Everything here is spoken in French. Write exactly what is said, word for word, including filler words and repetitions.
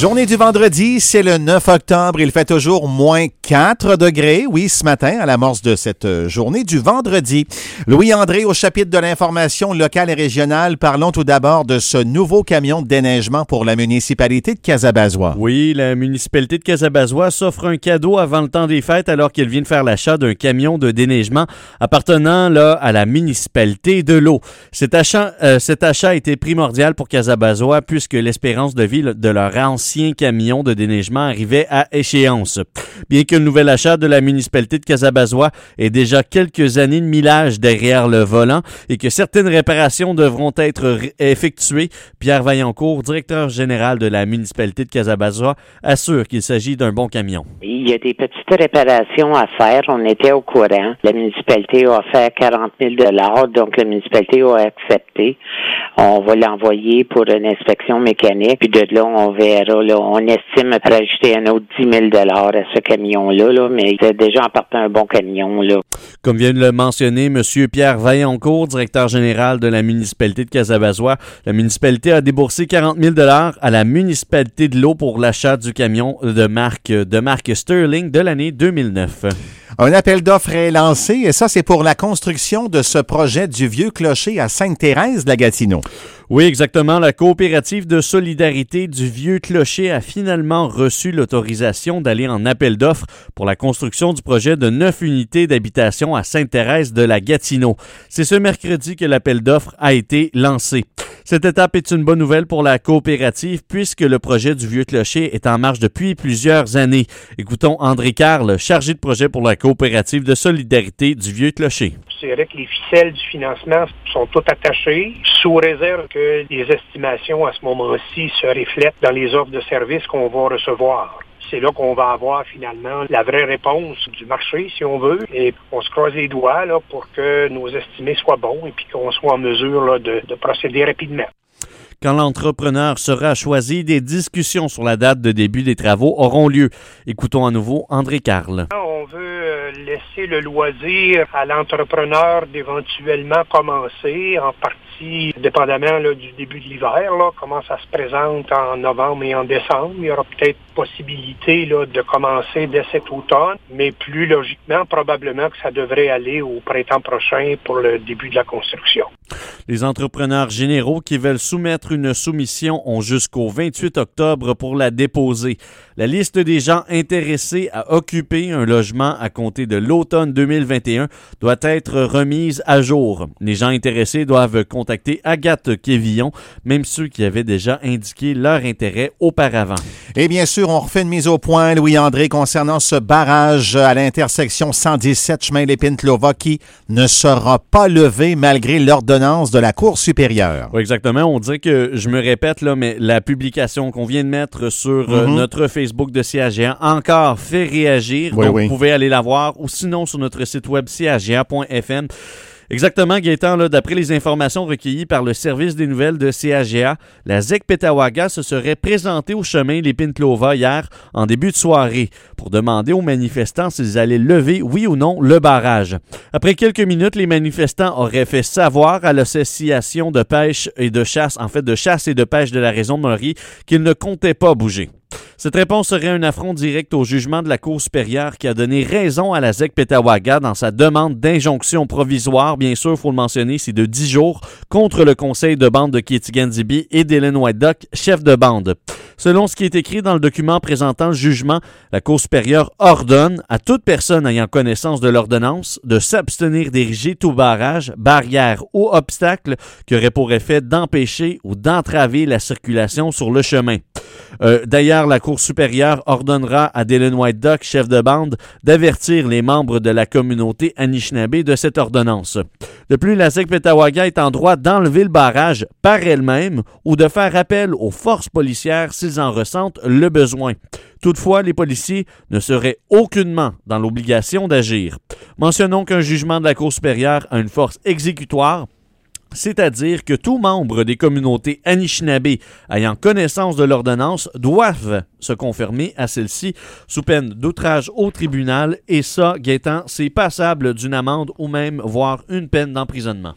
Journée du vendredi, c'est le neuf octobre. Il fait toujours moins quatre degrés. Oui, ce matin, à l'amorce de cette journée du vendredi. Louis-André, au chapitre de l'information locale et régionale, parlons tout d'abord de ce nouveau camion de déneigement pour la municipalité de Casabazois. Oui, la municipalité de Casabazois s'offre un cadeau avant le temps des fêtes alors qu'elle vient de faire l'achat d'un camion de déneigement appartenant là, à la municipalité de l'eau. Cet achat, euh, cet achat a été primordial pour Casabazois puisque l'espérance de vie de leur ancien camion de déneigement arrivait à échéance. Bien que le nouvel achat de la municipalité de Casabazois ait déjà quelques années de millage derrière le volant et que certaines réparations devront être ré- effectuées, Pierre Vaillancourt, directeur général de la municipalité de Casabazois, assure qu'il s'agit d'un bon camion. Il y a des petites réparations à faire. On était au courant. La municipalité a offert quarante mille dollars, donc la municipalité a accepté. On va l'envoyer pour une inspection mécanique, puis de là, on verra. Là, on estime rajouter un autre dix mille dollars à ce camion-là, là, mais c'est déjà en partant un bon camion. Là. Comme vient de le mentionner M. Pierre Vaillancourt, directeur général de la municipalité de Casabazois, la municipalité a déboursé quarante mille dollars à la municipalité de l'eau pour l'achat du camion de marque, de marque Sterling de l'année deux mille neuf. Un appel d'offres est lancé et ça, c'est pour la construction de ce projet du vieux clocher à Sainte-Thérèse de la Gatineau. Oui, exactement. La coopérative de solidarité du Vieux Clocher a finalement reçu l'autorisation d'aller en appel d'offres pour la construction du projet de neuf unités d'habitation à Sainte-Thérèse de la Gatineau. C'est ce mercredi que l'appel d'offres a été lancé. Cette étape est une bonne nouvelle pour la coopérative puisque le projet du Vieux Clocher est en marche depuis plusieurs années. Écoutons André Carle, chargé de projet pour la coopérative de solidarité du Vieux Clocher. C'est vrai que les ficelles du financement sont toutes attachées, sous réserve que les estimations à ce moment-ci se reflètent dans les offres de services qu'on va recevoir. C'est là qu'on va avoir finalement la vraie réponse du marché, si on veut. Et on se croise les doigts là, pour que nos estimés soient bons et puis qu'on soit en mesure là, de, de procéder rapidement. Quand l'entrepreneur sera choisi, des discussions sur la date de début des travaux auront lieu. Écoutons à nouveau André Carle. On veut laisser le loisir à l'entrepreneur d'éventuellement commencer, en partie, dépendamment là, du début de l'hiver, là, comment ça se présente en novembre et en décembre. Il y aura peut-être possibilité là, de commencer dès cet automne, mais plus logiquement, probablement que ça devrait aller au printemps prochain pour le début de la construction. Les entrepreneurs généraux qui veulent soumettre une soumission ont jusqu'au vingt-huit octobre pour la déposer. La liste des gens intéressés à occuper un logement à compter de l'automne deux mille vingt et un doit être remise à jour. Les gens intéressés doivent contacter Agathe Quévillon, même ceux qui avaient déjà indiqué leur intérêt auparavant. Et bien sûr, on refait une mise au point, Louis-André, concernant ce barrage à l'intersection cent dix-sept chemin Lépine-Clova qui ne sera pas levé malgré l'ordonnance de la Cour supérieure. Oui, exactement. On dirait que, je me répète, là, mais la publication qu'on vient de mettre sur mm-hmm. euh, notre Facebook de C A G A encore fait réagir. Oui, donc, oui. vous pouvez aller la voir ou sinon sur notre site web c a g a point f m. Exactement, Gaétan, là, d'après les informations recueillies par le service des nouvelles de C A G A, la Z E C Petawaga se serait présentée au chemin Lépine-Clova hier en début de soirée pour demander aux manifestants s'ils allaient lever, oui ou non, le barrage. Après quelques minutes, les manifestants auraient fait savoir à l'association de pêche et de chasse, en fait de chasse et de pêche de la région de Maury, qu'ils ne comptaient pas bouger. Cette réponse serait un affront direct au jugement de la Cour supérieure qui a donné raison à la Z E C Petawaga dans sa demande d'injonction provisoire, bien sûr, il faut le mentionner, c'est de dix jours, contre le conseil de bande de Kietigan-Zibi et d'Hélène White-Duck, chef de bande. Selon ce qui est écrit dans le document présentant le jugement, la Cour supérieure ordonne à toute personne ayant connaissance de l'ordonnance de s'abstenir d'ériger tout barrage, barrière ou obstacle qui aurait pour effet d'empêcher ou d'entraver la circulation sur le chemin. Euh, d'ailleurs, la Cour supérieure ordonnera à Dylan White-Duck, chef de bande, d'avertir les membres de la communauté Anishinaabe de cette ordonnance. De plus, la Z E C Petawaga est en droit d'enlever le barrage par elle-même ou de faire appel aux forces policières s'ils en ressentent le besoin. Toutefois, les policiers ne seraient aucunement dans l'obligation d'agir. Mentionnons qu'un jugement de la Cour supérieure a une force exécutoire, c'est-à-dire que tout membre des communautés Anishinaabe ayant connaissance de l'ordonnance doivent se conformer à celle-ci sous peine d'outrage au tribunal et ça, Gaétan, c'est passable d'une amende ou même voire une peine d'emprisonnement.